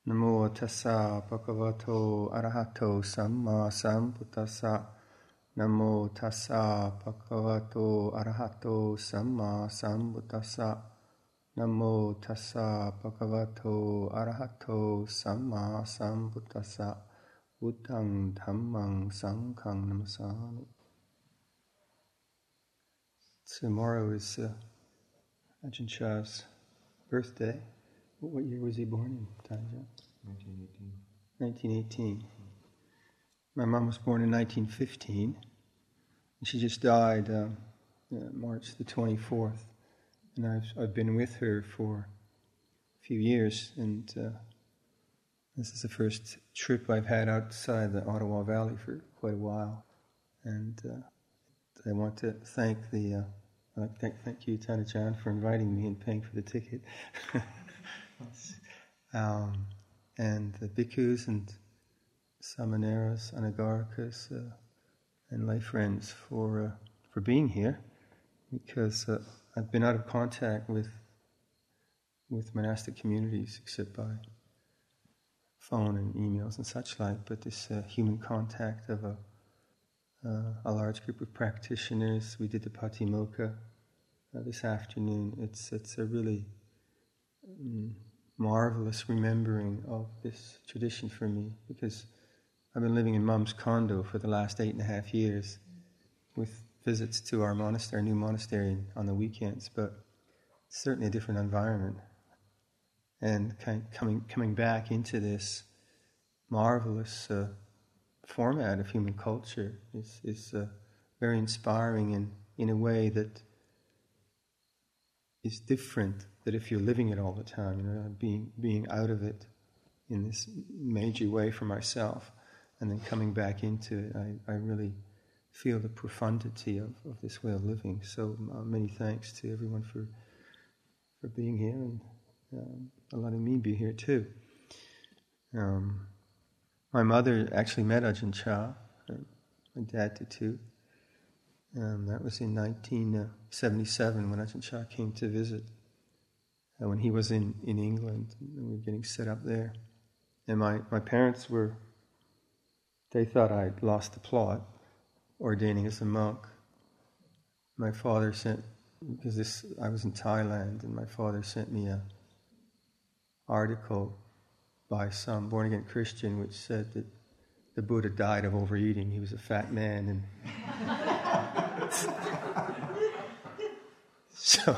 Namo tassa bhagavato arahato samma sambuddhassa. Namo tassa bhagavato arahato samma sambuddhassa. Namo tassa bhagavato arahato samma sambuddhassa. Buddhang dhammang sanghang namasami. Tomorrow is Ajahn Chah's birthday. What year was he born in, Tanja? 1918. 1918. My mom was born in 1915, and she just died March the 24th. And I've been with her for a few years, and this is the first trip I've had outside the Ottawa Valley for quite a while. And I want to thank thank you, Tanajan, for inviting me and paying for the ticket. And the bhikkhus and samaneras, anagarikas, and lay friends for being here, because I've been out of contact with monastic communities except by phone and emails and such like. But this human contact of a large group of practitioners, we did the Patimokkha this afternoon. It's a really marvelous remembering of this tradition for me, because I've been living in Mum's condo for the last 8.5 years with visits to our monastery, our new monastery, on the weekends, but it's certainly a different environment. And coming back into this marvelous format of human culture is very inspiring, and in a way that is different that if you're living it all the time, being out of it in this major way for myself, and then coming back into it, I really feel the profundity of this way of living. So many thanks to everyone for being here and letting me be here too. My mother actually met Ajahn Chah, my dad did too. That was in 1977 when Ajahn Chah came to visit, when he was in England, and we were getting set up there. And my parents they thought I'd lost the plot, ordaining as a monk. My father because I was in Thailand, and my father sent me an article by some born-again Christian which said that the Buddha died of overeating. He was a fat man, and so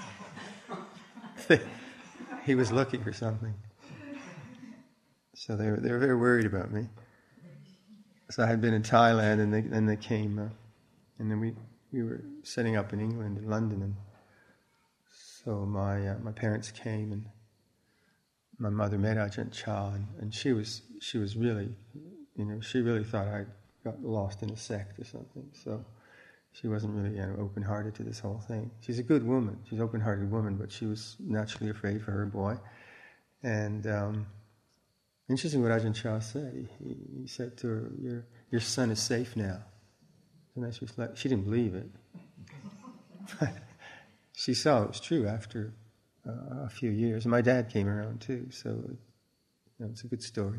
he was looking for something. So they were very worried about me. So I had been in Thailand, and then they came, and then we were setting up in England, in London, and so my parents came, and my mother met Ajahn Chah, and she was really, she really thought I got lost in a sect or something. So she wasn't really open-hearted to this whole thing. She's a good woman. She's an open-hearted woman, but she was naturally afraid for her boy. And interesting what Ajahn Chah said. He said to her, your son is safe now. And she was like, she didn't believe it. But she saw it was true after a few years. And my dad came around too, so it's a good story.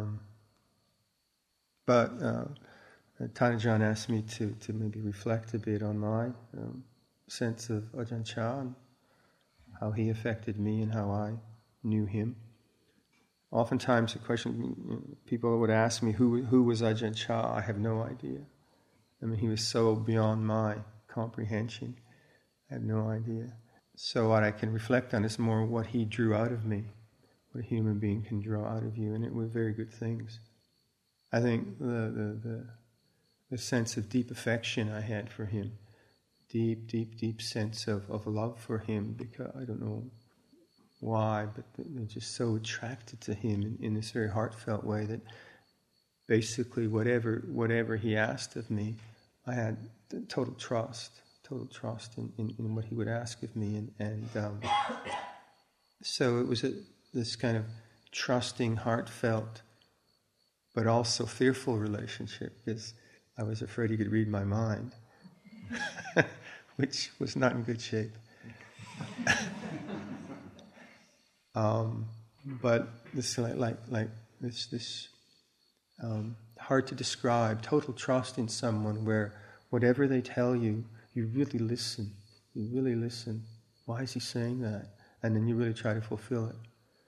But Tanajan asked me to maybe reflect a bit on my sense of Ajahn Chah, and how he affected me and how I knew him. Oftentimes, the question people would ask me, who was Ajahn Chah? I have no idea. I mean, he was so beyond my comprehension. I have no idea. So what I can reflect on is more what he drew out of me, what a human being can draw out of you, and it were very good things. I think the sense of deep affection I had for him, deep sense of love for him, because I don't know why, but they're just so attracted to him in this very heartfelt way that basically whatever he asked of me, I had total trust in what he would ask of me, and so it was this kind of trusting, heartfelt, but also fearful relationship, because I was afraid he could read my mind, which was not in good shape. But this this hard to describe total trust in someone where whatever they tell you, you really listen. You really listen. Why is he saying that? And then you really try to fulfill it.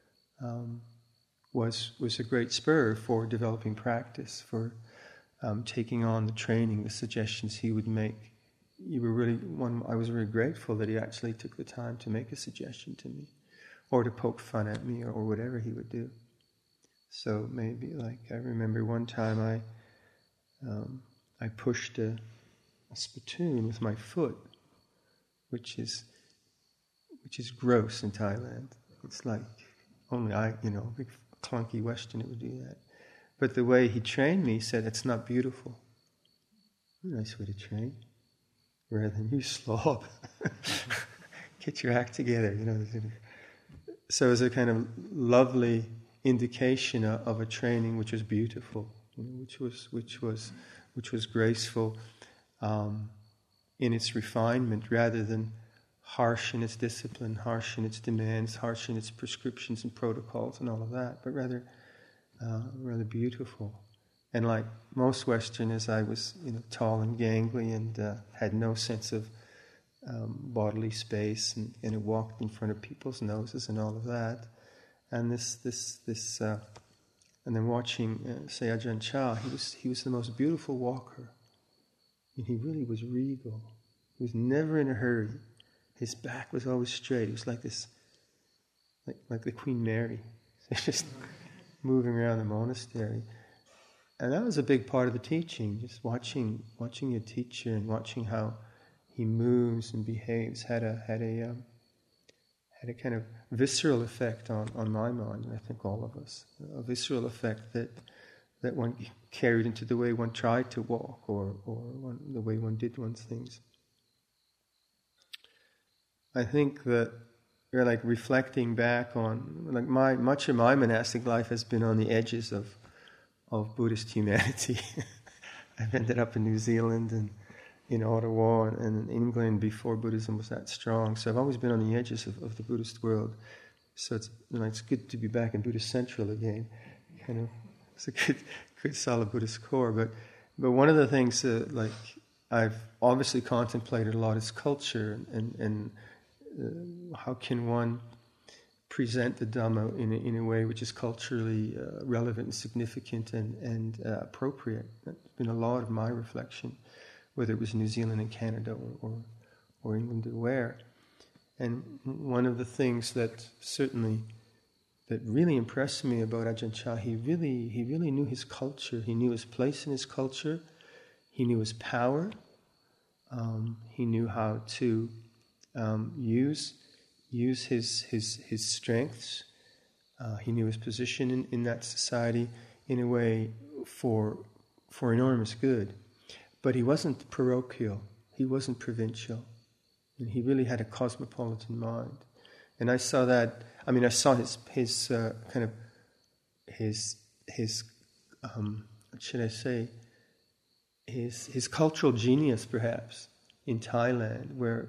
Was a great spur for developing practice, for taking on the training, the suggestions he would make. I was really grateful that he actually took the time to make a suggestion to me, or to poke fun at me, or whatever he would do. So maybe, I remember one time I pushed a spittoon with my foot, which is gross in Thailand. It's like only big clunky Westerner would do that. But the way he trained me, he said, "It's not beautiful." Nice way to train. Rather than you slob. Get your act together, So it was a kind of lovely indication of a training which was beautiful, which was graceful in its refinement, rather than harsh in its discipline, harsh in its demands, harsh in its prescriptions and protocols and all of that, but rather beautiful. And like most Westerners, I was tall and gangly and had no sense of bodily space, and I walked in front of people's noses and all of that. And and then watching, say, Ajahn Chah, he was the most beautiful walker. And he really was regal. He was never in a hurry. His back was always straight. He was like this, like the Queen Mary, just moving around the monastery. And that was a big part of the teaching, just watching your teacher and watching how he moves and behaves had a kind of visceral effect on my mind, and I think all of us. A visceral effect that one carried into the way one tried to walk, or the way one did one's things. I think that reflecting back on much of my monastic life has been on the edges of Buddhist humanity. I've ended up in New Zealand and in Ottawa and in England before Buddhism was that strong. So I've always been on the edges of the Buddhist world. So it's good to be back in Buddhist Central again. It's a good solid Buddhist core. But one of the things I've obviously contemplated a lot is culture and how can one present the Dhamma in a way which is culturally relevant and significant and appropriate. That's been a lot of my reflection, whether it was New Zealand and Canada or England or where. And one of the things that really impressed me about Ajahn Chah, he really knew his culture. He knew his place in his culture. He knew his power. He knew how to use his strengths. He knew his position in that society in a way for enormous good. But he wasn't parochial. He wasn't provincial. And he really had a cosmopolitan mind. And I saw that. I mean, I saw his what should I say? His cultural genius, perhaps, in Thailand, where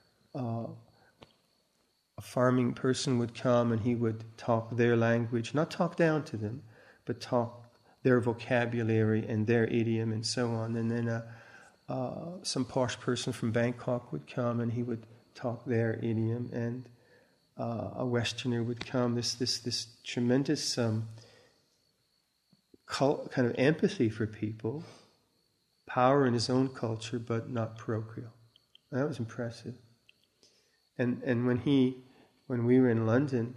a farming person would come and he would talk their language, not talk down to them, but talk their vocabulary and their idiom and so on. And then some posh person from Bangkok would come and he would talk their idiom, and a Westerner would come. This tremendous kind of empathy for people, power in his own culture, but not parochial. And that was impressive. And when we were in London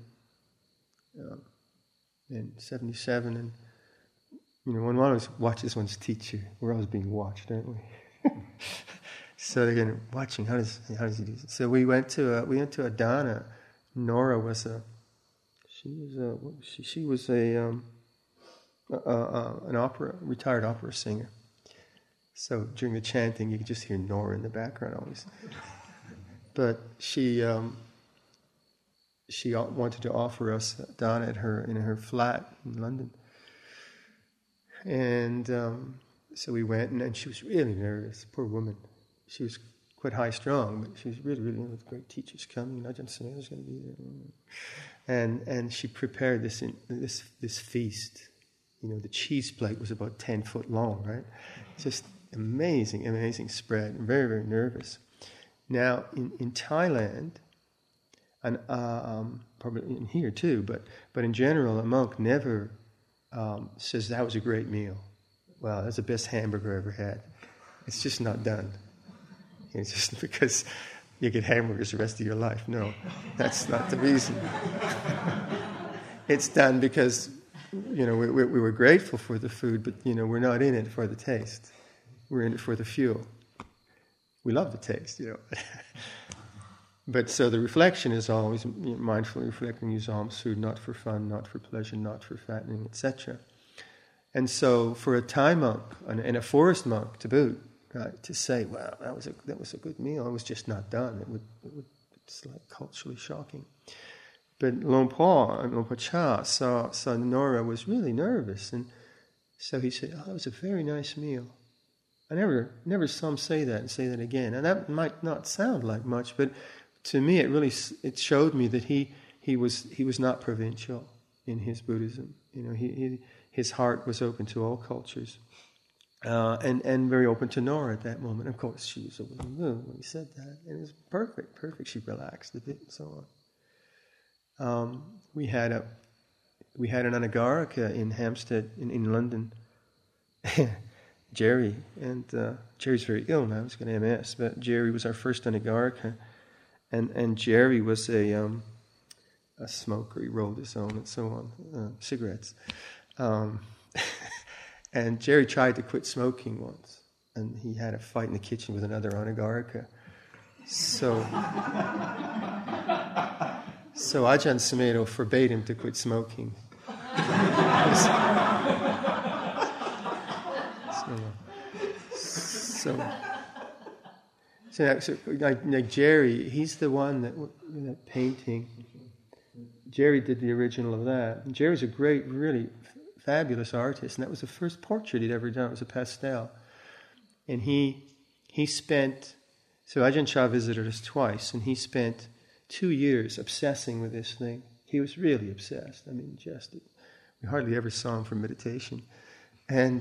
in '77, and when one always watches one's teacher, we're always being watched, aren't we? So again, watching how does he do this? So we went to Adana. Nora was an retired opera singer. So during the chanting, you could just hear Nora in the background always. But she wanted to offer us Dana in her flat in London, and so we went, and she was really nervous. Poor woman. She was quite high strung, but she was really with great teachers coming. Ajahn Sumedho's going to be there, and she prepared this feast. The cheese plate was about 10 foot long, right? Just amazing spread. I'm very, very nervous. Now, in Thailand, and probably in here too, but in general, a monk never says that was a great meal. Wow, that's the best hamburger I ever had. It's just not done. It's just because you get hamburgers the rest of your life. No, that's not the reason. It's done because we were grateful for the food, but we're not in it for the taste. We're in it for the fuel. We love the taste, But so the reflection is always mindfully reflecting Yuzham's food, not for fun, not for pleasure, not for fattening, etc. And so for a Thai monk and a forest monk to boot, right, to say, "Wow, that was a good meal," it was just not done. It's like culturally shocking. But Lompo and Lompo Cha saw Nora was really nervous, and so he said, "Oh, it was a very nice meal." I never saw him say that again, and that might not sound like much, but to me it showed me that he was not provincial in his Buddhism. His heart was open to all cultures, and very open to Nora at that moment. Of course, she was a little moved when he said that, and it was perfect. She relaxed a bit and so on. We had an Anagarika in Hampstead in London. Jerry, and Jerry's very ill now, he's got MS, but Jerry was our first Anagarika, and Jerry was a smoker, he rolled his own and so on, cigarettes. And Jerry tried to quit smoking once, and he had a fight in the kitchen with another Anagarika. So Ajahn Sumedho forbade him to quit smoking. So like Jerry, he's the one that painting. Jerry did the original of that. And Jerry's a great, really fabulous artist, and that was the first portrait he'd ever done. It was a pastel, and he spent. So Ajahn Chah visited us twice, and he spent 2 years obsessing with this thing. He was really obsessed. I mean, we hardly ever saw him for meditation, and.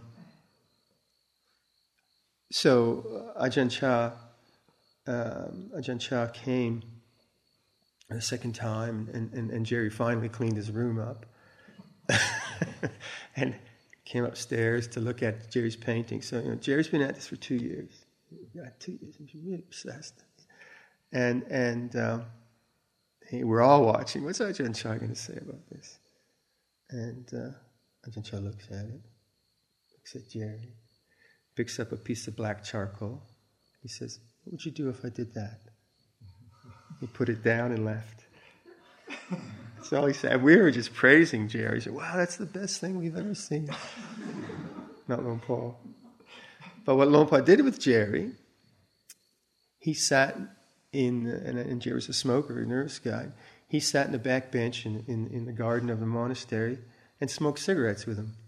So Ajahn Chah came a second time, and Jerry finally cleaned his room up and came upstairs to look at Jerry's painting. So Jerry's been at this for 2 years. Yeah, 2 years. He's really obsessed. And we're all watching. What's Ajahn Chah going to say about this? And Ajahn Chah looks at it, looks at Jerry. Picks up a piece of black charcoal. He says, "What would you do if I did that?" He put it down and left. That's all he said. We were just praising Jerry. He said, "Wow, that's the best thing we've ever seen." Not Lompo. But what Lompo did with Jerry, he sat and Jerry was a smoker, a nervous guy. He sat in the back bench in the garden of the monastery and smoked cigarettes with him.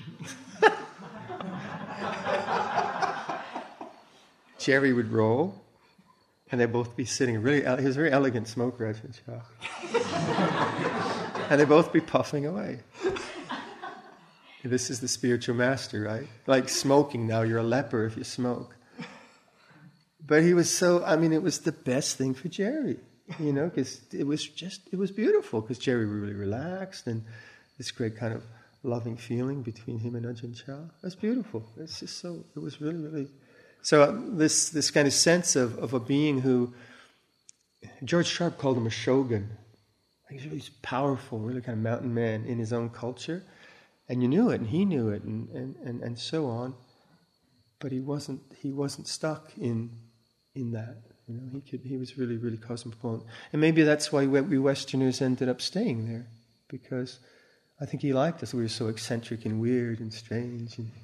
Jerry would roll, and they'd both be sitting he was a very elegant smoker, Ajahn Chah. And they'd both be puffing away. This is the spiritual master, right? Like smoking now, you're a leper if you smoke. But he was it was the best thing for Jerry, because it was beautiful, because Jerry was really relaxed, and this great kind of loving feeling between him and Ajahn Chah. It was beautiful. It's just it was really, really... So this kind of sense of a being who, George Sharp called him a shogun. He's really powerful, really kind of mountain man in his own culture, and you knew it, and he knew it, and so on. But he wasn't stuck in that. He was really, really cosmopolitan, and maybe that's why we Westerners ended up staying there, because I think he liked us. We were so eccentric and weird and strange, and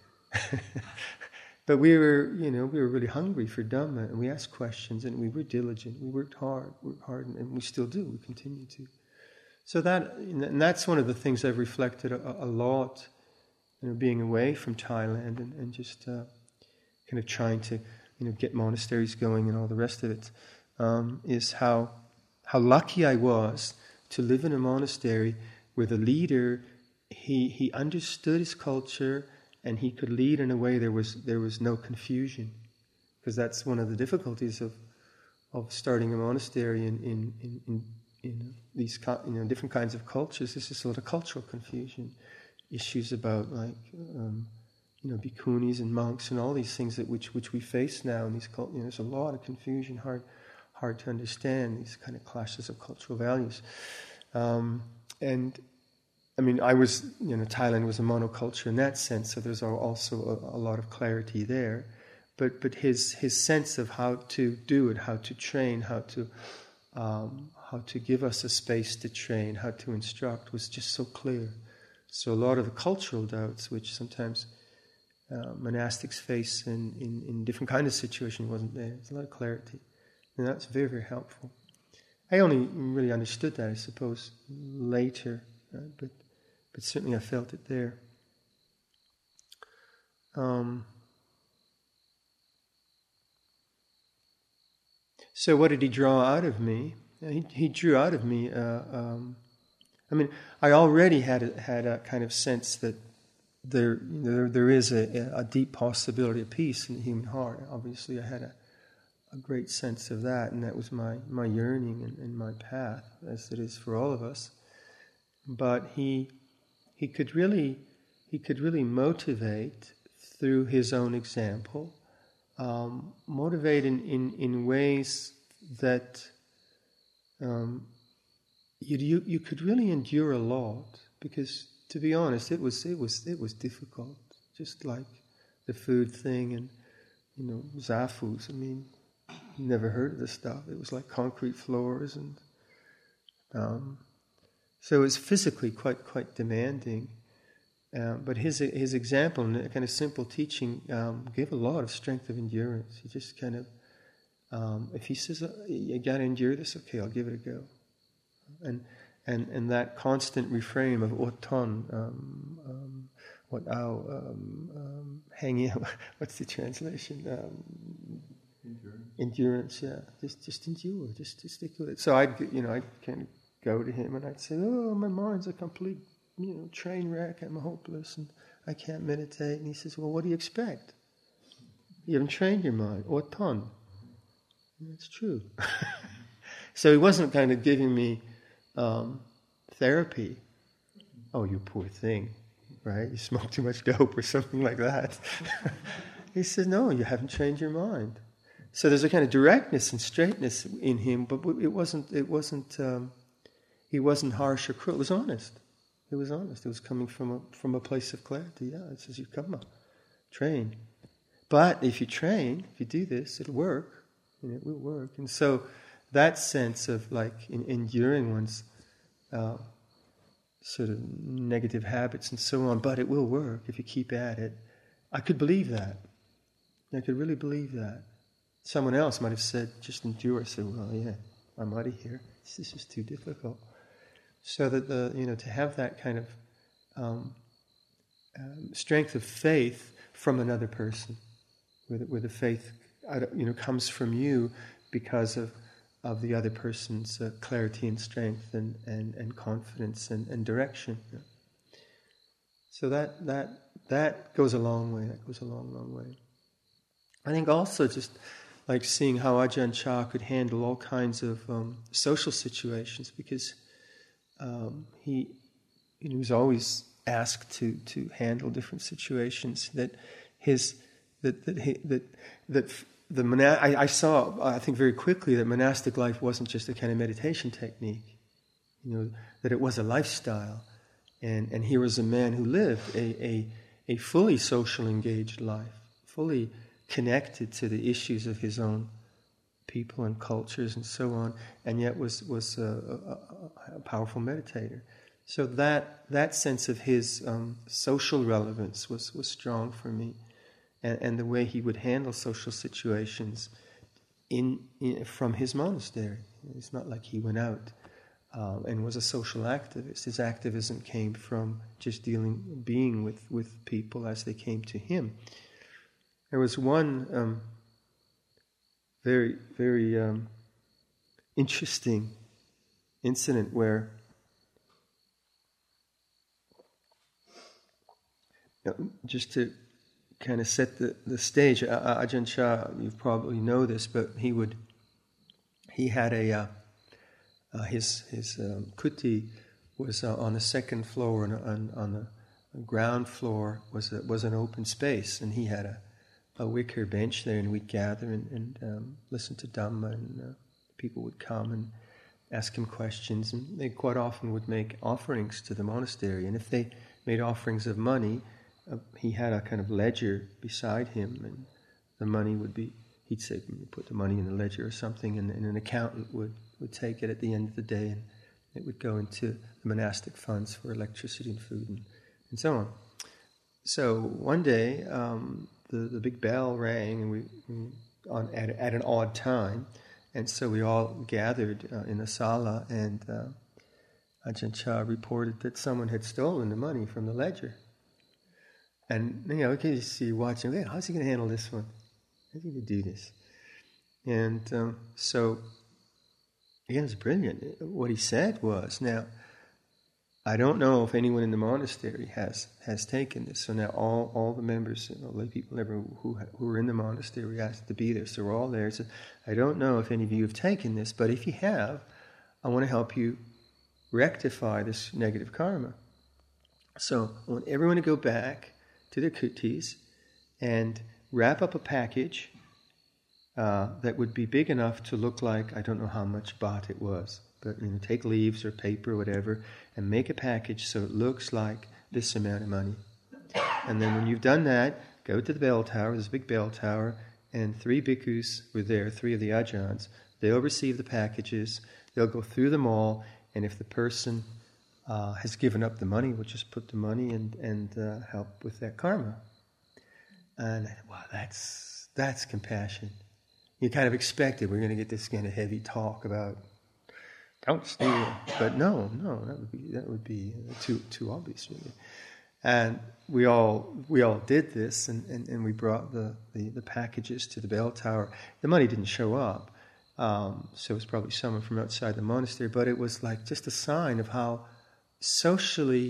but we were really hungry for Dhamma, and we asked questions, and we were diligent. We worked hard, and we still do. We continue to. So that's one of the things I've reflected a lot, being away from Thailand and just kind of trying to, get monasteries going and all the rest of it, is how lucky I was to live in a monastery where the leader, he understood his culture and he could lead in a way there was no confusion, because that's one of the difficulties of starting a monastery in these different kinds of cultures. This is sort of cultural confusion, issues about bhikkhunis and monks and all these things which we face now in these cultures. There's a lot of confusion, hard to understand, these kind of clashes of cultural values. And I mean, Thailand was a monoculture in that sense, so there's also a lot of clarity there. But his sense of how to do it, how to train, how to give us a space to train, how to instruct, was just so clear. So a lot of the cultural doubts, which sometimes monastics face in different kinds of situations, wasn't there. There's a lot of clarity, and that's very, very helpful. I only really understood that, I suppose, later, but certainly I felt it there. So what did he draw out of me? He drew out of me. I already had a kind of sense that there is a deep possibility of peace in the human heart. Obviously, I had a great sense of that, and that was my yearning and my path, as it is for all of us. But he could really motivate through his own example. Motivate in ways that you could really endure a lot, because, to be honest, it was difficult. Just like the food thing and zafus. I mean, never heard of this stuff. It was like concrete floors, and so it was physically quite demanding. But his example and a kind of simple teaching gave a lot of strength of endurance. He just kind of, if he says, you got to endure this, okay, I'll give it a go. And that constant refrain of oton, hanging, what's the translation? Endurance, yeah. Just endure, just stick with it. So I'd kind of go to him and I'd say, oh, my mind's a complete train wreck, I'm hopeless, and I can't meditate. And he says, well, what do you expect? You haven't trained your mind. Oton. That's true. So he wasn't kind of giving me therapy. Oh, you poor thing, right? You smoke too much dope or something like that. He said, no, you haven't trained your mind. So there's a kind of directness and straightness in him, but it wasn't. He wasn't harsh or cruel. It was honest. It was honest. It was coming from a place of clarity. Yeah, it says, you come up, train. But if you train, if you do this, it'll work. It will work. And so that sense of like enduring one's sort of negative habits and so on, but it will work if you keep at it. I could believe that. I could really believe that. Someone else might have said, just endure. I said, well, yeah, I'm out of here. This is too difficult. So that to have that kind of strength of faith from another person, where the faith comes from you because of the other person's clarity and strength and confidence and direction. So that goes a long way. That goes a long way. I think also just like seeing how Ajahn Chah could handle all kinds of social situations, because he was always asked to handle different situations. I saw, I think very quickly, that monastic life wasn't just a kind of meditation technique. That it was a lifestyle, and here was a man who lived a fully social engaged life, fully connected to the issues of his own people and cultures and so on, and yet was a powerful meditator. So that sense of his social relevance was strong for me, and the way he would handle social situations from his monastery. It's not like he went out and was a social activist. His activism came from just being with people as they came to him. There was one very, very interesting incident where just to kind of set the stage, Ajahn Chah, you probably know this, but he had his kuti was on the second floor, and on the ground floor was an open space, and he had a wicker bench there, and we'd gather and listen to Dhamma, and people would come and ask him questions, and they quite often would make offerings to the monastery, and if they made offerings of money, he had a kind of ledger beside him, and the money would be, he'd say, put the money in the ledger or something, and an accountant would take it at the end of the day, and it would go into the monastic funds for electricity and food and so on. So one day, the big bell rang, and at an odd time, and so we all gathered in the sala, and Ajahn Chah reported that someone had stolen the money from the ledger. And, we can see watching, hey, how's he going to handle this one? How's he going to do this? And so, again, it's brilliant. What he said was, now, I don't know if anyone in the monastery has taken this. So now all the members, lay people who were in the monastery asked to be there. So we're all there. So I don't know if any of you have taken this, but if you have, I want to help you rectify this negative karma. So I want everyone to go back to their kutis and wrap up a package that would be big enough to look like, I don't know how much baht it was, but take leaves or paper or whatever and make a package so it looks like this amount of money. And then when you've done that, go to the bell tower, there's a big bell tower, and 3 bhikkhus were there, 3 of the ajahns. They'll receive the packages, they'll go through them all, and if the person has given up the money, we'll just put the money and help with that karma. And wow, that's compassion. You kind of expected we're going to get this kind of heavy talk about don't steal, but no, that would be too obvious, really. And we all did this, and we brought the packages to the bell tower. The money didn't show up, so it was probably someone from outside the monastery. But it was like just a sign of how socially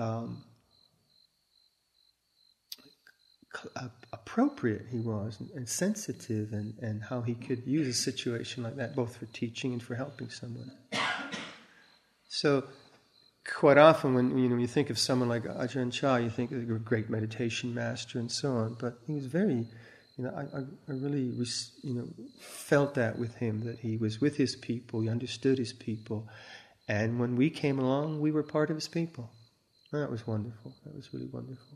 appropriate he was, and sensitive, and how he could use a situation like that both for teaching and for helping someone. So quite often when you think of someone like Ajahn Chah, you think of a great meditation master and so on, but he was very, I really felt that with him, that he was with his people, he understood his people, and when we came along, we were part of his people. And that was wonderful. That was really wonderful.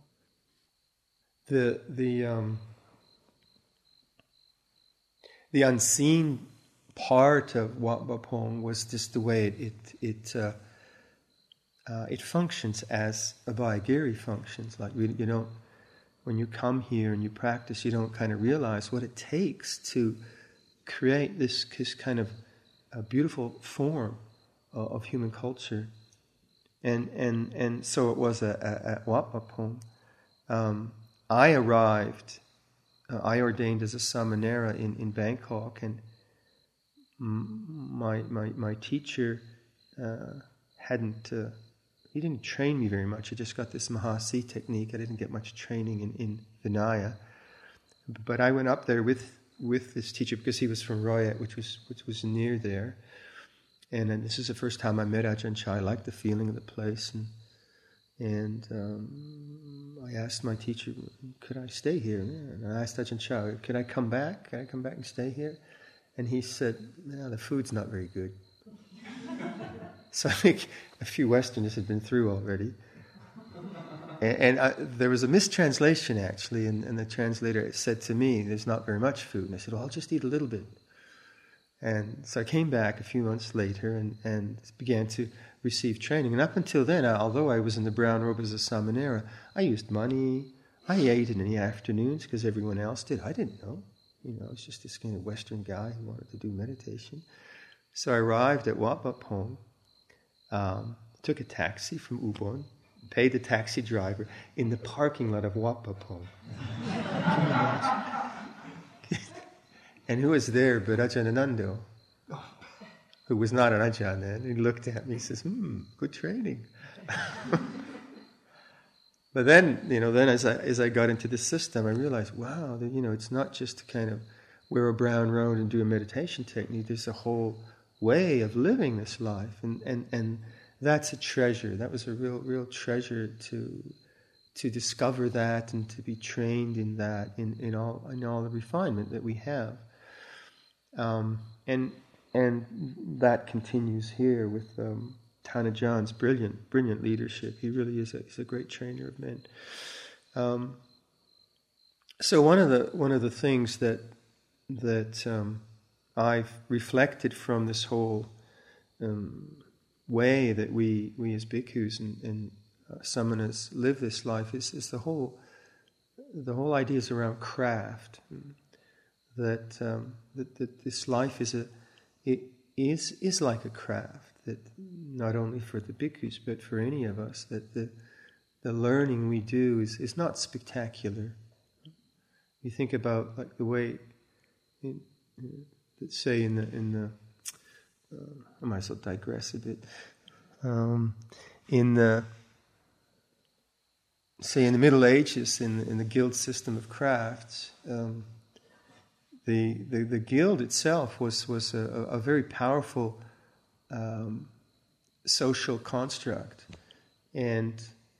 The unseen part of Wat Pah Pong was just the way it functions as Abhayagiri functions. Like you don't, when you come here and you practice, you don't kind of realize what it takes to create this kind of beautiful form of human culture. And so it was at Wat Pah Pong. I ordained as a samanera in Bangkok, and my teacher he didn't train me very much. I just got this Mahasi technique. I didn't get much training in Vinaya. But I went up there with this teacher because he was from Royat, which was near there. And then this is the first time I met Ajahn Chah. I liked the feeling of the place, and I asked my teacher, could I stay here? And I asked Ajahn Chah, could I come back? Can I come back and stay here? And he said, no, the food's not very good. So I think a few Westerners had been through already. And there was a mistranslation, actually, and the translator said to me, there's not very much food. And I said, well, I'll just eat a little bit. And so I came back a few months later and began to receive training. And up until then, although I was in the brown robe as a samanera, I used money. I ate in the afternoons because everyone else did. I didn't know. I was just this kind of Western guy who wanted to do meditation. So I arrived at Wat Pah Pong, took a taxi from Ubon, paid the taxi driver in the parking lot of Wat Pah Pong. And who was there but Ajahn Anando? who was not an Ajahn then, he looked at me and says, good training. But then, then as I got into the system, I realized, wow, it's not just to kind of wear a brown robe and do a meditation technique. There's a whole way of living this life, and that's a treasure. That was a real treasure to discover that and to be trained in that in all the refinement that we have, and that continues here with Tanajan's brilliant leadership. He really is he's a great trainer of men. So one of the things that I've reflected from this whole way that we as bhikkhus and samanas live this life is the whole idea is around craft. That this life is like a craft. That not only for the bhikkhus but for any of us, that the learning we do is not spectacular. You think about like the way, let's say in the I might as well digress a bit. In the Middle Ages, in the guild system of crafts, the guild itself was a very powerful social construct, and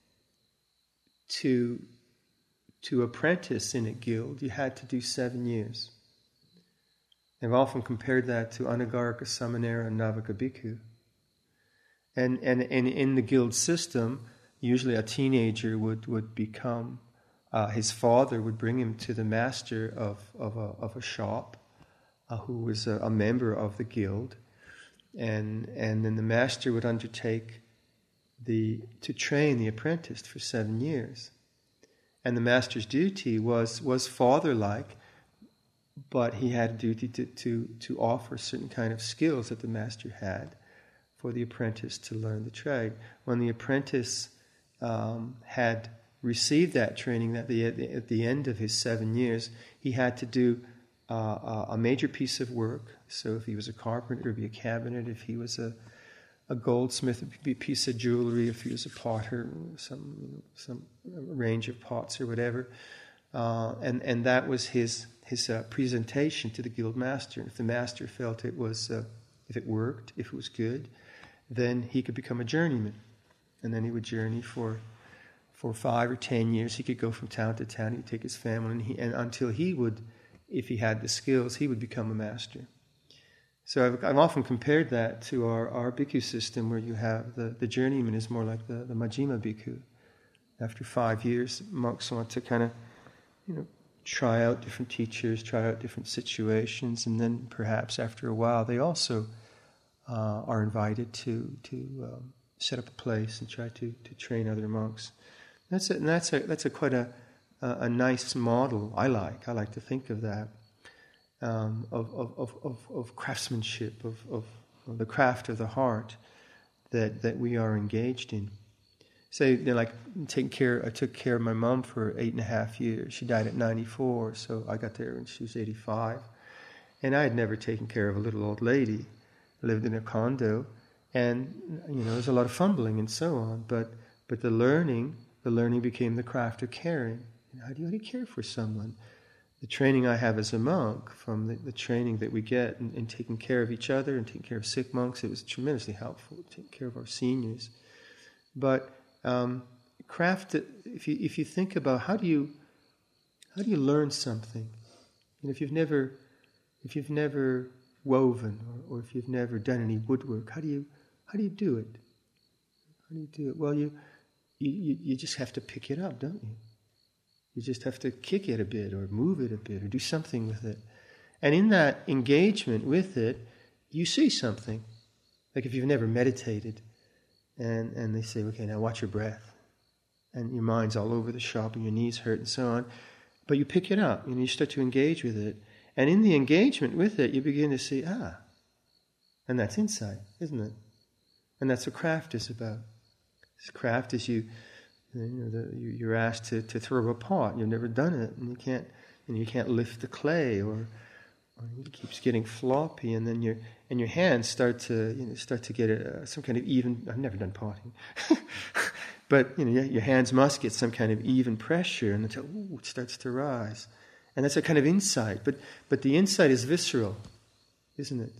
to apprentice in a guild, you had to do 7 years. I've often compared that to Anagarika, Samanera, and Navaka Bhikkhu. And in the guild system, usually a teenager would become, his father would bring him to the master of a shop, who was a member of the guild, and then the master would undertake to train the apprentice for 7 years. And the master's duty was father-like, but he had a duty to offer certain kind of skills that the master had for the apprentice to learn the trade. When the apprentice had received that training, at the end of his 7 years, he had to do a major piece of work. So if he was a carpenter, it would be a cabinet. If he was a goldsmith, it would be a piece of jewelry. If he was a potter, some range of pots or whatever. And that was his presentation to the guild master. And if the master felt it was, if it worked, if it was good, then he could become a journeyman. And then he would journey for 5 or 10 years. He could go from town to town. He would take his family, and until he would, if he had the skills, he would become a master. So I've often compared that to our bhikkhu system, where you have the journeyman is more like the Majjhima bhikkhu. After 5 years, monks want to kind of, try out different teachers, try out different situations, and then perhaps after a while they also are invited to set up a place and try to train other monks. That's quite a nice model. I like to think of that, of craftsmanship, of the craft of the heart that we are engaged in. Say, I took care of my mom for 8.5 years. She died at 94, so I got there when she was 85. And I had never taken care of a little old lady. I lived in a condo, and there was a lot of fumbling and so on. But the learning became the craft of caring. How do you care for someone? The training I have as a monk, from the training that we get in taking care of each other and taking care of sick monks, it was tremendously helpful. Taking care of our seniors, but craft. If you think about how do you learn something, if you've never woven or if you've never done any woodwork, how do you do it? How do you do it? Well, you just have to pick it up, don't you? You just have to kick it a bit or move it a bit or do something with it. And in that engagement with it, you see something. Like if you've never meditated, and they say, okay, now watch your breath. And your mind's all over the shop and your knees hurt and so on. But you pick it up and you start to engage with it. And in the engagement with it, you begin to see, and that's insight, isn't it? And that's what craft is about. This craft is you're asked to throw a pot. You've never done it, and you can't lift the clay, or It keeps getting floppy, and then your hands start to get some kind of even. I've never done potting, but your hands must get some kind of even pressure, and until it starts to rise, and that's a kind of insight. But the insight is visceral, isn't it?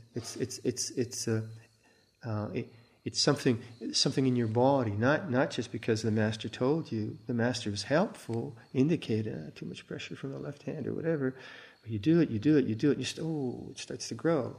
It's something in your body, not just because the master told you. The master was helpful, indicated too much pressure from the left hand or whatever. You do it, and it starts to grow.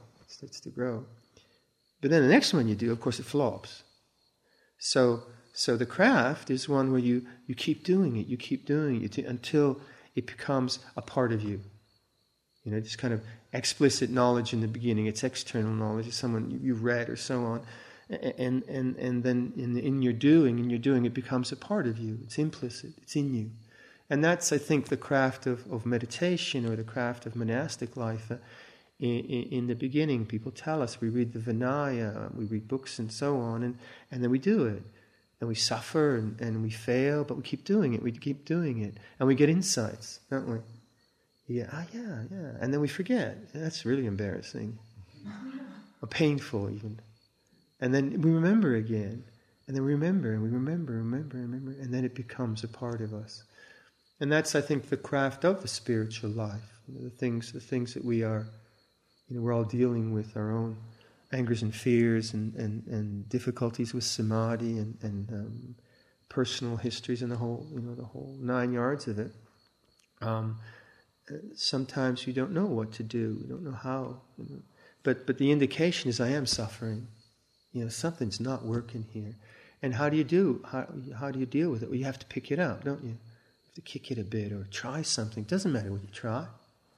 But then the next one you do, of course, it flops. So the craft is one where you keep doing it until it becomes a part of you. This kind of explicit knowledge in the beginning. It's external knowledge. It's someone you've read or so on. And then in your doing, it becomes a part of you. It's implicit. It's in you. And that's, I think, the craft of meditation or the craft of monastic life. In the beginning, people tell us, we read the Vinaya, we read books and so on, and then we do it. And we suffer and we fail, but we keep doing it. And we get insights, don't we? Yeah. And then we forget. That's really embarrassing. Or painful, even. And then we remember again. And then we remember, and we remember, and then it becomes a part of us. And that's, I think, the craft of the spiritual life. The things that we are, we're all dealing with our own angers and fears and difficulties with samadhi and personal histories and the whole 9 yards of it. Sometimes you don't know what to do, you don't know how. But the indication is I am suffering. Something's not working here. And how do you deal with it? Well, you have to pick it up, don't you? To kick it a bit or try something. It doesn't matter what you try.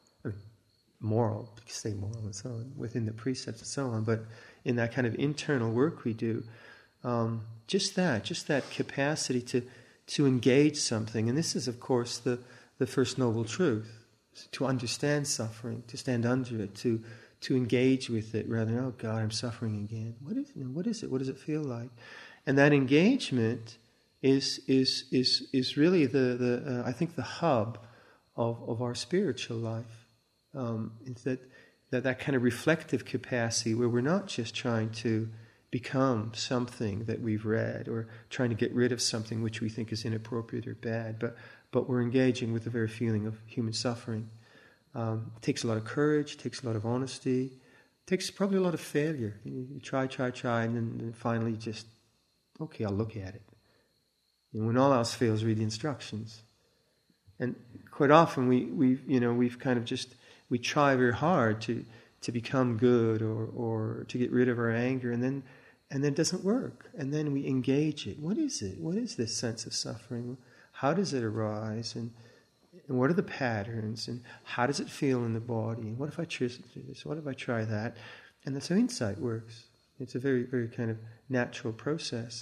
Moral, you can stay moral and so on, within the precepts and so on, but in that kind of internal work we do, just that capacity to engage something. And this is, of course, the first noble truth, to understand suffering, to stand under it, to engage with it rather than, oh God, I'm suffering again. What is it? What does it feel like? And that engagement is really the I think the hub of our spiritual life. It's that kind of reflective capacity where we're not just trying to become something that we've read or trying to get rid of something which we think is inappropriate or bad, but we're engaging with the very feeling of human suffering. It takes a lot of courage, it takes a lot of honesty, it takes probably a lot of failure. You try, and then finally just, okay, I'll look at it. When all else fails, read the instructions. And quite often we've kind of just, we try very hard to become good or to get rid of our anger, and then it doesn't work. And then we engage it. What is it? What is this sense of suffering? How does it arise? And what are the patterns? And how does it feel in the body? And what if I choose to do this? What if I try that? And that's how insight works. It's a very, very kind of natural process.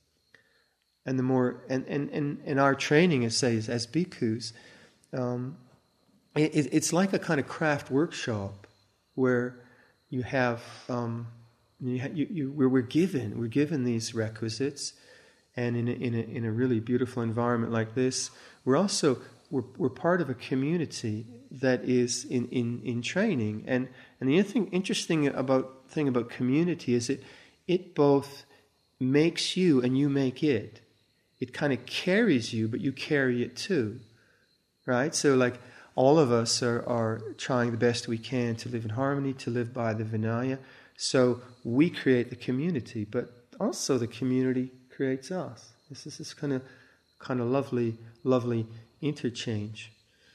And the more, and our training, as bhikkhus, it's like a kind of craft workshop where you have, where we're given these requisites, and in a really beautiful environment like this, we're part of a community that is in training, and the interesting thing about community is it both makes you and you make it. It kind of carries you, but you carry it too, right? So like all of us are trying the best we can to live in harmony, to live by the Vinaya. So we create the community, but also the community creates us. This is this kind of lovely interchange.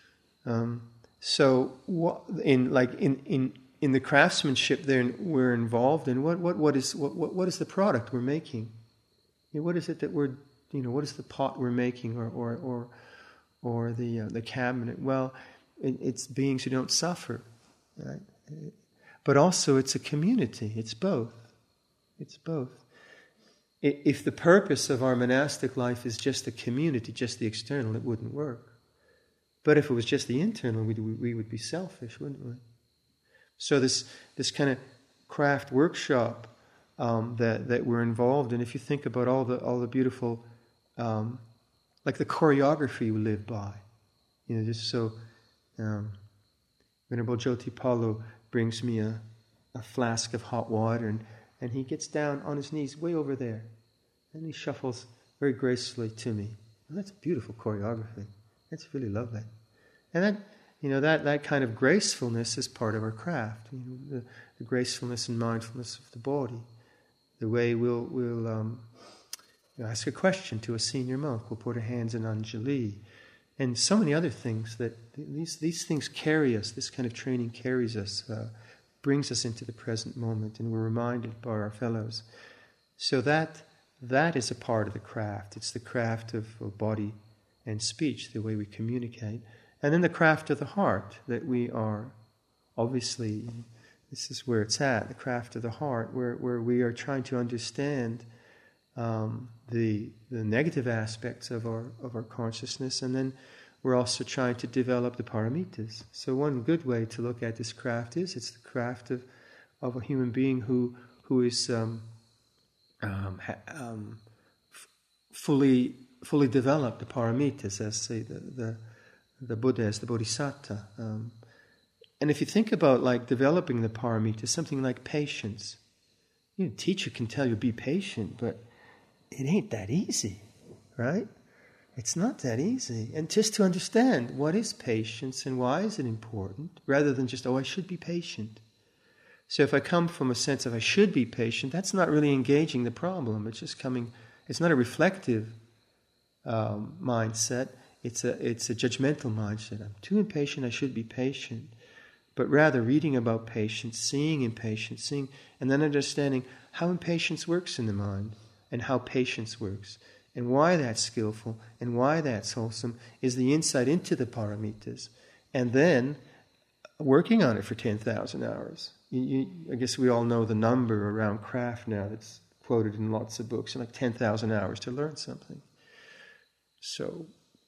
So what, in the craftsmanship there we're involved in, what is the product we're making? What is it that we're, what is the pot we're making, or the cabinet? Well, it's beings who don't suffer, right? But also it's a community. It's both. If the purpose of our monastic life is just the community, just the external, it wouldn't work. But if it was just the internal, we would be selfish, wouldn't we? So this kind of craft workshop that we're involved in, if you think about all the beautiful, like the choreography we live by, just so Venerable Jyotipalu brings me a flask of hot water, and he gets down on his knees way over there, and he shuffles very gracefully to me. Well, that's beautiful choreography. That's really lovely. And that kind of gracefulness is part of our craft. The gracefulness and mindfulness of the body. The way we'll ask a question to a senior monk. We'll put our hands in Anjali. And so many other things that these things carry us. This kind of training carries us, brings us into the present moment, and we're reminded by our fellows. So that is a part of the craft. It's the craft of body and speech, the way we communicate. And then the craft of the heart, that we are, obviously, this is where it's at, the craft of the heart, where we are trying to understand the negative aspects of our consciousness, and then we're also trying to develop the paramitas. So one good way to look at this craft is it's the craft of a human being who is fully developed the paramitas, as say the Buddha, as the Bodhisattva. And if you think about like developing the paramitas, something like patience. Teacher can tell you be patient, but it ain't that easy, right? It's not that easy. And just to understand what is patience and why is it important, rather than just, I should be patient. So if I come from a sense of I should be patient, that's not really engaging the problem. It's just coming, it's not a reflective mindset. It's a judgmental mindset. I'm too impatient, I should be patient. But rather reading about patience, seeing impatience, and then understanding how impatience works in the mind, and how patience works, and why that's skillful, and why that's wholesome, is the insight into the paramitas. And then working on it for 10,000 hours. I guess we all know the number around craft now that's quoted in lots of books, like 10,000 hours to learn something. So,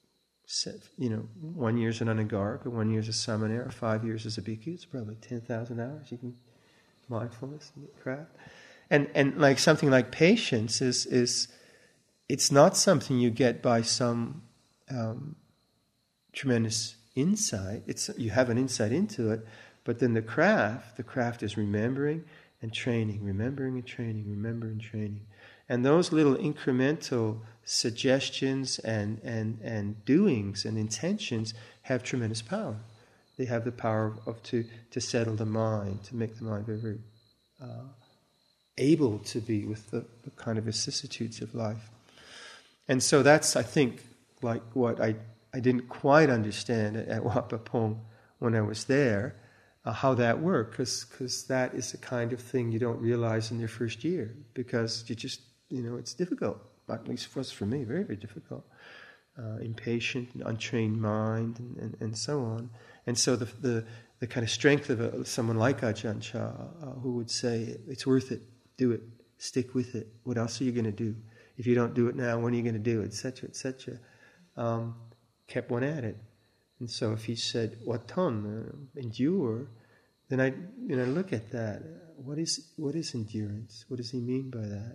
1 year as an anagarika, 1 year as a samanera, 5 years as a bhikkhu, it's probably 10,000 hours. You can mindfulness and craft. And like something like patience is it's not something you get by some tremendous insight. You have an insight into it, but then the craft is remembering and training, remembering and training, remembering and training. And those little incremental suggestions and doings and intentions have tremendous power. They have the power to settle the mind, to make the mind very, very able to be with the kind of vicissitudes of life. And so that's, I think, like what I didn't quite understand at Wat Pah Pong when I was there, how that worked, because that is the kind of thing you don't realize in your first year, because you just, it's difficult, at least for me, very, very difficult. Impatient, untrained mind, and so on. And so the kind of strength of someone like Ajahn Chah, who would say, it's worth it, do it, stick with it, what else are you going to do? If you don't do it now, when are you going to do it, etc., etc., kept one at it. And so if he said, Watan, endure, then I look at that. What is endurance? What does he mean by that?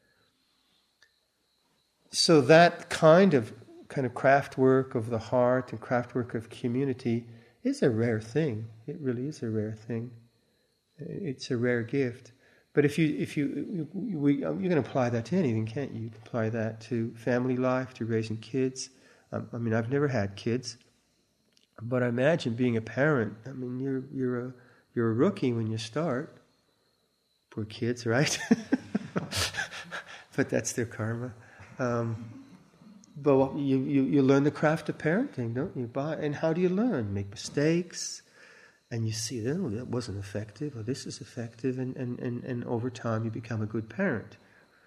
So that kind of craft work of the heart and craft work of community is a rare thing. It really is a rare thing. It's a rare gift. But you can apply that to anything, can't you? You can apply that to family life, to raising kids. I've never had kids, but I imagine being a parent. You're a rookie when you start. Poor kids, right? But that's their karma. But you learn the craft of parenting, don't you? And how do you learn? Make mistakes, and you see that wasn't effective, or this is effective, and over time you become a good parent.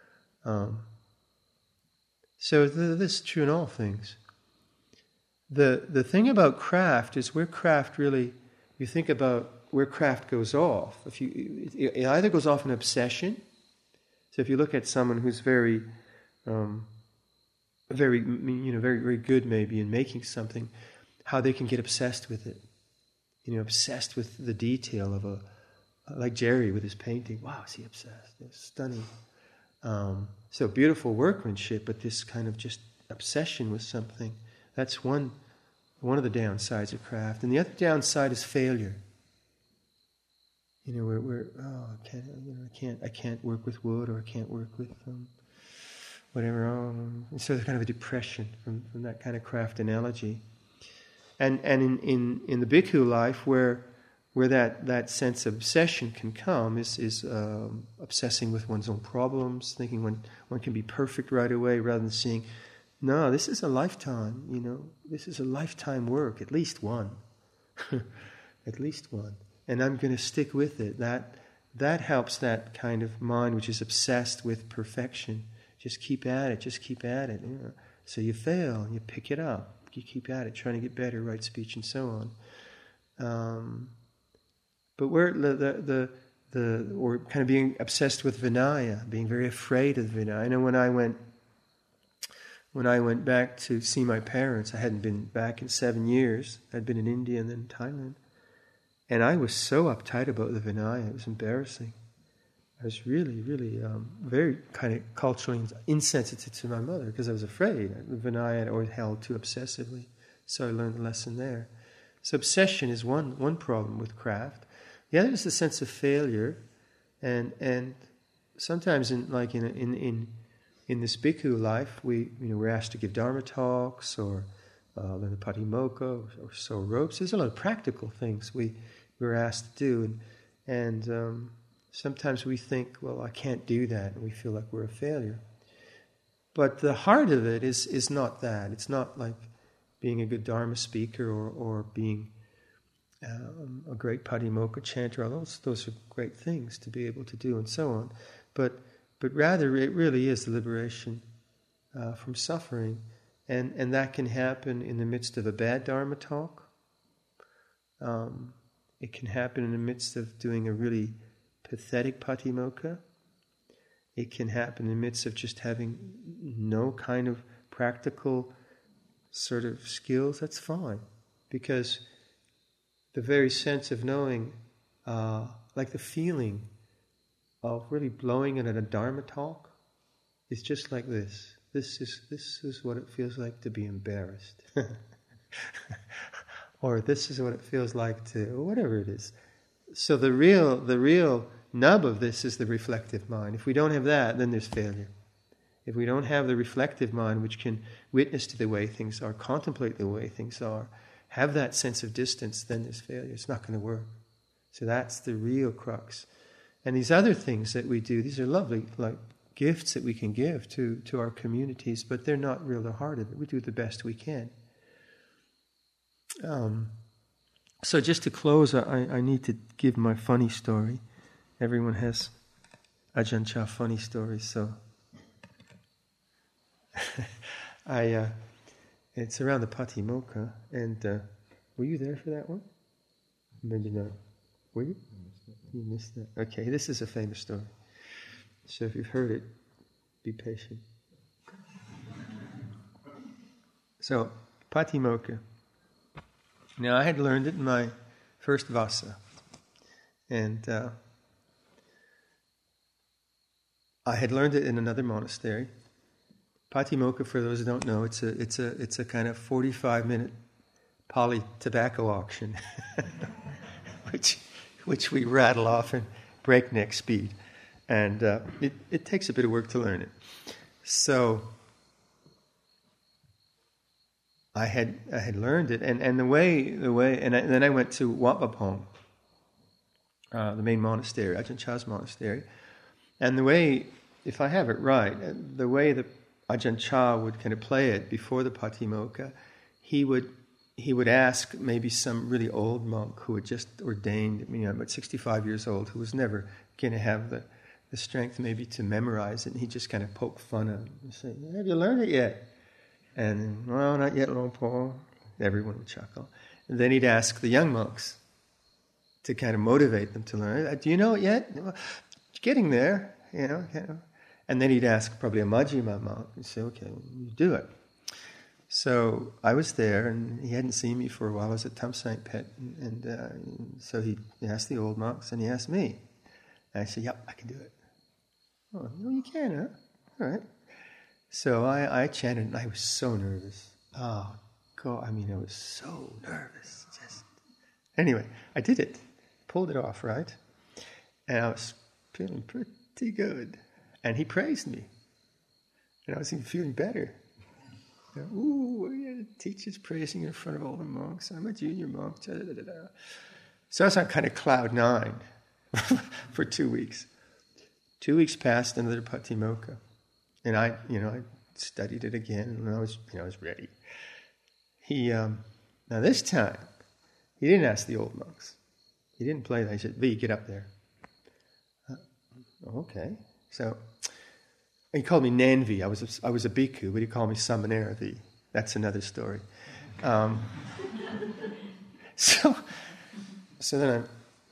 So this is true in all things. The thing about craft is where craft really, you think about where craft goes off. It either goes off in obsession. So if you look at someone who's very very good maybe in making something, how they can get obsessed with it. Obsessed with the detail of like Jerry with his painting. Wow, is he obsessed? It's stunning. So beautiful workmanship, but this kind of just obsession with something. That's one one of the downsides of craft. And the other downside is failure. I can't work with wood, or I can't work with whatever. So there's kind of a depression from that kind of craft analogy. And in the bhikkhu life, where that sense of obsession can come is obsessing with one's own problems, thinking one can be perfect right away, rather than seeing, no, this is a lifetime. This is a lifetime work, at least one, at least one. And I'm going to stick with it. That helps that kind of mind which is obsessed with perfection. Just keep at it. So you fail, you pick it up. You keep at it, trying to get better, right speech, and so on. But we're or kind of being obsessed with Vinaya, being very afraid of Vinaya. I know when I went back to see my parents, I hadn't been back in 7 years. I'd been in India and then Thailand. And I was so uptight about the Vinaya, it was embarrassing. I was really, really very kind of culturally insensitive to my mother because I was afraid. The Vinaya I'd always held too obsessively. So I learned the lesson there. So obsession is one problem with craft. The other is the sense of failure. And sometimes in this bhikkhu life, we're asked to give dharma talks or learn the patimokkha or sew ropes. There's a lot of practical things we're asked to do, and sometimes we think, well, I can't do that, and we feel like we're a failure. But the heart of it is not that. It's not like being a good dharma speaker or being a great patimokkha chanter. Those are great things to be able to do, and so on. But rather, it really is the liberation from suffering, and that can happen in the midst of a bad dharma talk. It can happen in the midst of doing a really pathetic patimokkha. It can happen in the midst of just having no kind of practical sort of skills. That's fine, because the very sense of knowing, like the feeling of really blowing it at a dharma talk, is just like this. This is what it feels like to be embarrassed. Or this is what it feels like to, or whatever it is. So the real nub of this is the reflective mind. If we don't have that, then there's failure. If we don't have the reflective mind which can witness to the way things are, contemplate the way things are, have that sense of distance, then there's failure. It's not going to work. So that's the real crux. And these other things that we do, these are lovely, like gifts that we can give to our communities, but they're not real the heart of it. We do the best we can. So just to close, I need to give my funny story. Everyone has Ajahn Chah funny stories, so it's around the Patimokkha, and were you there for that one? Maybe not. Were you? You missed that. Okay, this is a famous story. So if you've heard it, be patient. So, Patimokkha. Now, I had learned it in my first Vasa, and I had learned it in another monastery. Patimokkha, for those who don't know, it's a kind of 45-minute Pali tobacco auction, which we rattle off in breakneck speed, and it takes a bit of work to learn it. So I had learned it, and the way, and then I went to Wat Pah Pong, the main monastery, Ajahn Chah's monastery, and the way, if I have it right, the way that Ajahn Chah would kind of play it before the Patimokkha, he would ask maybe some really old monk who had just ordained, about 65 years old, who was never going to have the strength maybe to memorize it, and he'd just kind of poke fun at him and say, "Have you learned it yet?" And, "Well, not yet, Lord Paul." Everyone would chuckle. And then he'd ask the young monks to kind of motivate them to learn. "Do you know it yet?" "Well, getting there, And then he'd ask probably a Majjhima monk and say, "Okay, you do it." So I was there, and he hadn't seen me for a while. I was at Thamsanq Phet, and so he asked the old monks, and he asked me. And I said, "Yep, I can do it." "Oh, you can, huh? All right." So I chanted, and I was so nervous. Oh, God, I mean, I was so nervous. Anyway, I did it. Pulled it off, right? And I was feeling pretty good. And he praised me. And I was even feeling better. Ooh, yeah, the teacher's praising in front of all the monks. I'm a junior monk. So I was on kind of cloud nine for 2 weeks. 2 weeks passed under Patimokkha. And I studied it again, and I was ready. Now this time, he didn't ask the old monks. He didn't play that. He said, "V, get up there." Okay. So he called me Nanvi. I was a bhikkhu, but he called me Samanera V. That's another story. So then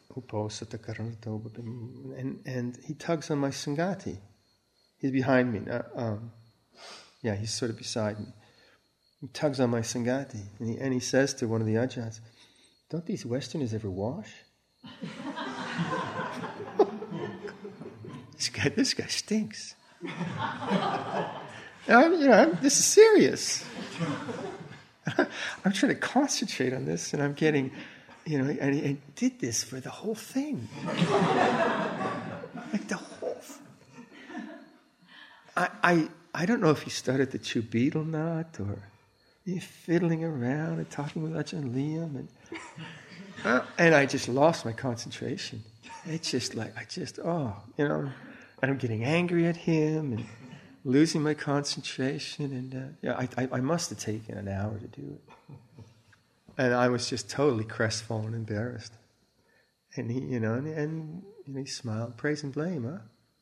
and he tugs on my sangati. He's behind me. He's sort of beside me. He tugs on my sangati, and he says to one of the ajahns, "Don't these Westerners ever wash?" This guy stinks. This is serious. I'm trying to concentrate on this, and I'm getting, and he did this for the whole thing. Like the whole thing. I don't know if he started to chew betel nut or fiddling around and talking with Ajahn Liam, and I just lost my concentration. It's just like, and I'm getting angry at him and losing my concentration, and I must have taken an hour to do it. And I was just totally crestfallen, embarrassed. And he, and he smiled, praise and blame, huh?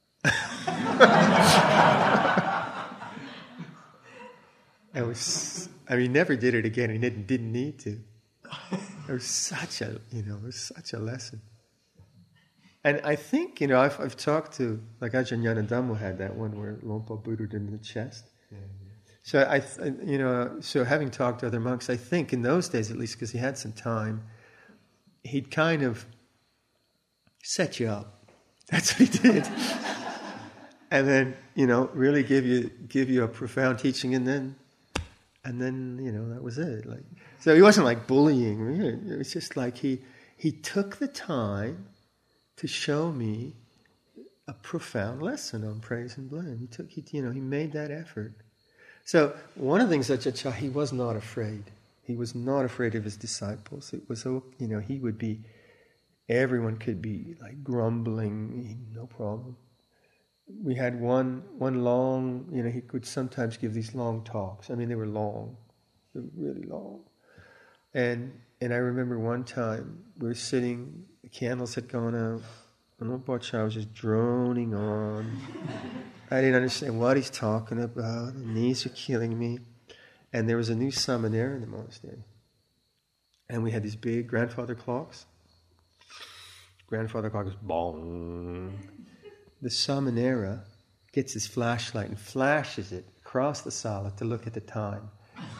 He never did it again. He didn't need to. It was such a lesson. And I think, I've talked to, like Ajahn Yanadhammo had that one where Lompa booted in the chest. Yeah. So so having talked to other monks, I think in those days, at least because he had some time, he'd kind of set you up. That's what he did. And then, really give you a profound teaching, and then that was it. Like, so he wasn't like bullying. Really. It was just like he took the time to show me a profound lesson on praise and blame. He made that effort. So one of the things that he was not afraid. He was not afraid of his disciples. It was, he would be, everyone could be like grumbling, no problem. We had one long, he could sometimes give these long talks. I mean, they were long. They were really long. And I remember one time, we were sitting, the candles had gone out, and Rinpoche was just droning on. I didn't understand what he's talking about. The knees are killing me. And there was a new samanera in the monastery. And we had these big grandfather clocks. Grandfather clock was bong. The samanera gets his flashlight and flashes it across the sala to look at the time.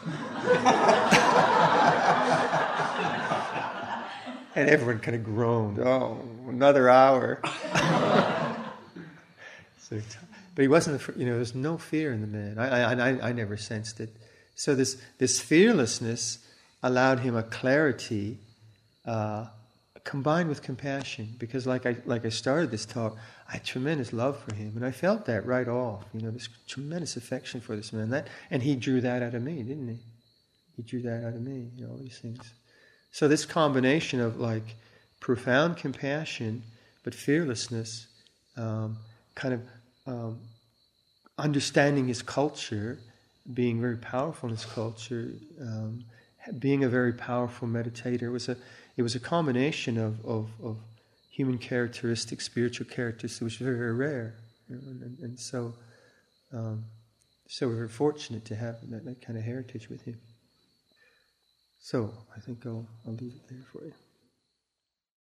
And everyone kind of groaned, "Oh, another hour." But he wasn't, there's no fear in the man. I never sensed it. So this fearlessness allowed him a clarity combined with compassion. Because like I started this talk, I had tremendous love for him, and I felt that right off. This tremendous affection for this man. And he drew that out of me, didn't he? He drew that out of me. All these things. So this combination of like profound compassion, but fearlessness, understanding his culture, being very powerful in his culture, being a very powerful meditator. It was a combination of human characteristics, spiritual characteristics, which is very, very rare. And so we're very fortunate to have that kind of heritage with him. So I think I'll leave it there for you.